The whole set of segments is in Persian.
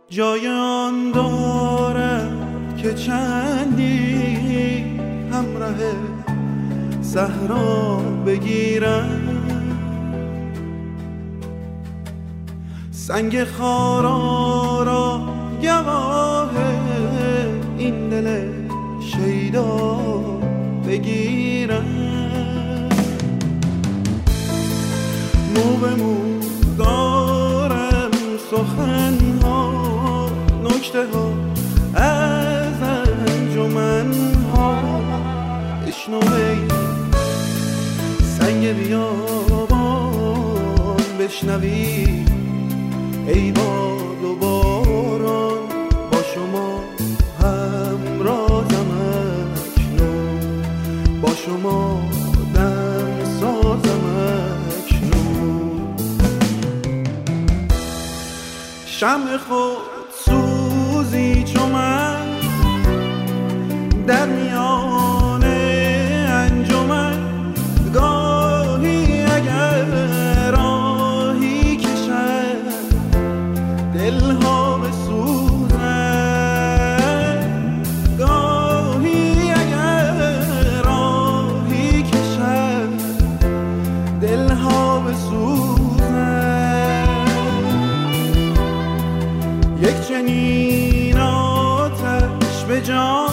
جای آن دارد که چندی همراه صحرا بگیرم، سنگ خارا را گواه این دل شیدا بگیرم. مو به مو دارم سخنها، نکته ها از انجمن ها، اشنو ای سنگ بیابان بشنوی ای باد و باران، با شما همرازم اکنون، با شما دم سازم اکنون. شمع خود سوزی چو من در میان انجمن، گاهی اگر راهی کشد دلها بسوزد، گاهی اگر راهی کشد دلها بسوزد. یک چنین آتش به جان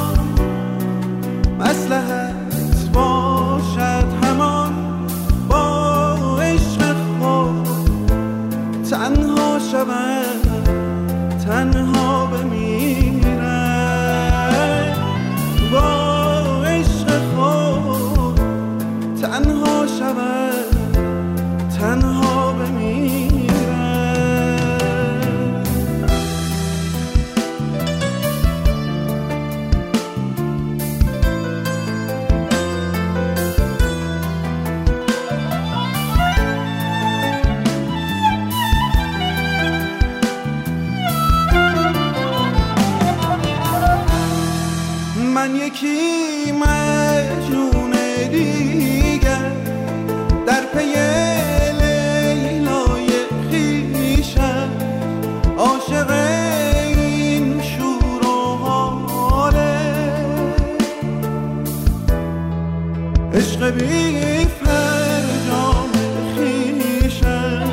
مصلحت باشد همان، با عشق خود تنها شود تنها بمیرد، با عشق خود تنها شود تنها بمیرد. من یکی مجنون دیگر در پی لیلای خویشم، عاشق این شور و حاله، عشق بی فرجام خویشم،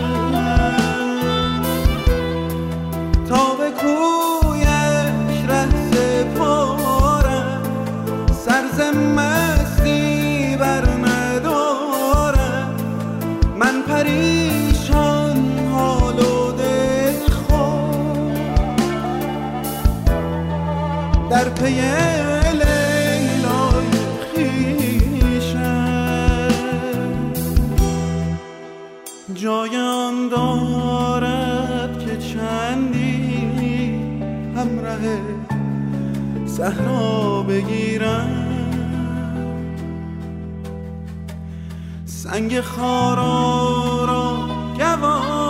تا به کویش ره سپارم، سرزم مستی بر ندارم، من پریشان حال و دل خود در پی لیلای خویشم. جای آن دارد که چندی همراه صحرا بگیرم، سنگ خارا را گواه